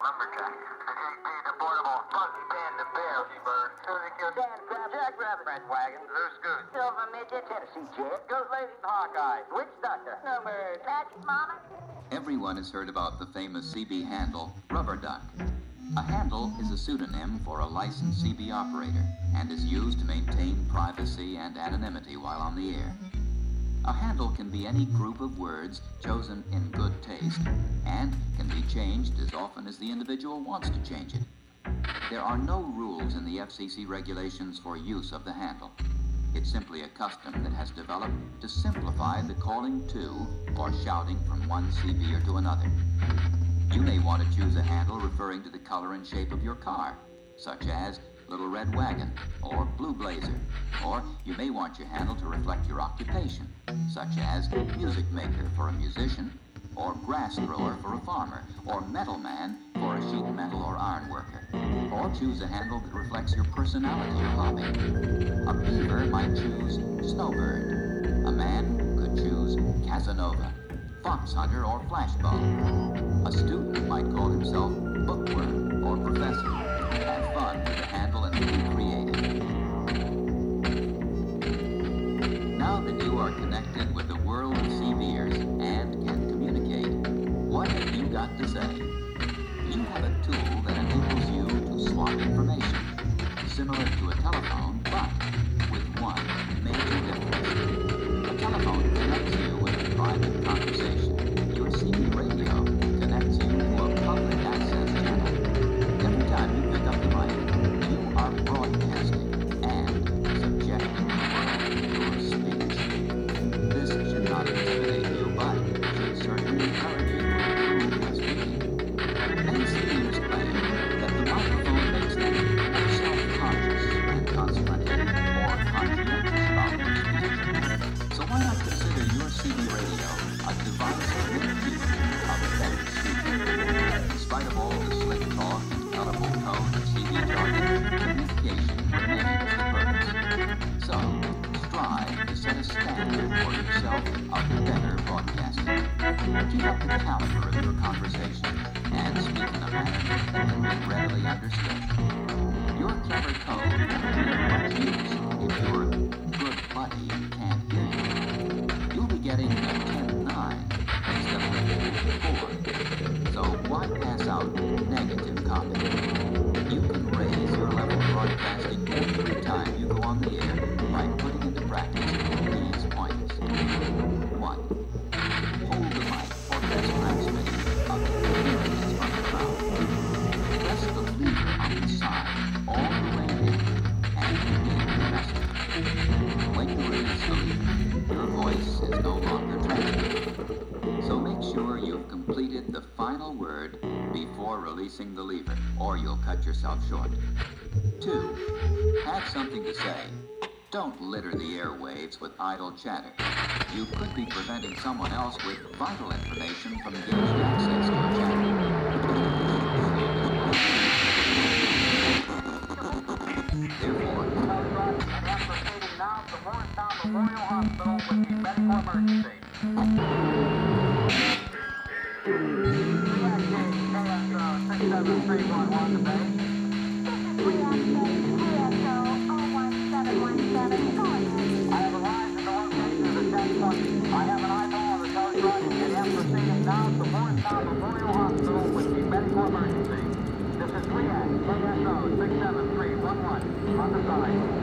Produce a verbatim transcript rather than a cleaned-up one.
Lumberjack. The J P, the portable, Funky Panda, Bear, Bird, Susie Q, Dan Crab, Jack Rabbit, Red Wagon, Loose Goose, Silver Midget, Tennessee Jet, Goat Lady, Hawkeye, Witch Doctor, Number, Patrick Mama. Everyone has heard about the famous C B handle, Rubber Duck. A handle is a pseudonym for a licensed C B operator and is used to maintain privacy and anonymity while on the air. A handle can be any group of words chosen in good taste and can be changed as often as the individual wants to change it. There are no rules in the F C C regulations for use of the handle. It's simply a custom that has developed to simplify the calling to or shouting from one C B or to another. You may want to choose a handle referring to the color and shape of your car, such as Little Red Wagon or Blue Blazer. Or you may want your handle to reflect your occupation, such as music maker for a musician, or grass thrower for a farmer, or metal man for a sheet metal or iron worker. Or choose a handle that reflects your personality or hobby. A beaver might choose Snowbird. A man could choose Casanova, Fox Hunter, or Flashbulb. A student might call himself Bookworm or Professor. Have fun with the handle and be creative. Now that you are connected with the world of C Bers and can communicate, what have you got to say? You have a tool that enables you to swap information, similar to a telephone, but with one major difference. A telephone connects you with a private conversation. Your C B radio connects you to a public access channel. Every time you pick up the mic, you are broadcasting and subjecting the world to your speech. This should not intimidate you, but should certainly encourage you to improve your speaking. Many speakers claim that the microphone makes them more self-conscious and consequently more conscientious about their speech. So why not consider your C B radio a device with you of a better speaker? In spite of all the slick talk and colorful code of C B jargon, communication remains the purpose. So, strive to set a standard for yourself of better broadcasting. Keep up the caliber of your conversation and speak in a manner that can be readily understood. Your clever code won't be of much use if your good buddy can't hear you. You'll be getting a ten nine instead of a four. So why pass out negative copy? You can raise your level of broadcasting every time you go on the air by putting into practice these points. One, hold the mic for best transmitting of the appearances from the crowd. Press the lever on the side all the way in and begin the message. When you release the lever, your voice is no longer transmitted. So make sure you've completed the final word before releasing the lever, or you'll cut yourself short. Two, have something to say. Don't litter the airwaves with idle chatter. You could be preventing someone else with vital information from gaining access to your chatter. Therefore, now the Morristown Memorial Hospital with the medical emergency. six seven three one one today. I have arrived at the location of the checkpoint. I have an eyeball on the tow truck and am proceeding now to Morristown Memorial Hospital with the medical emergency. This is REACT K S O six seven three one one on the side.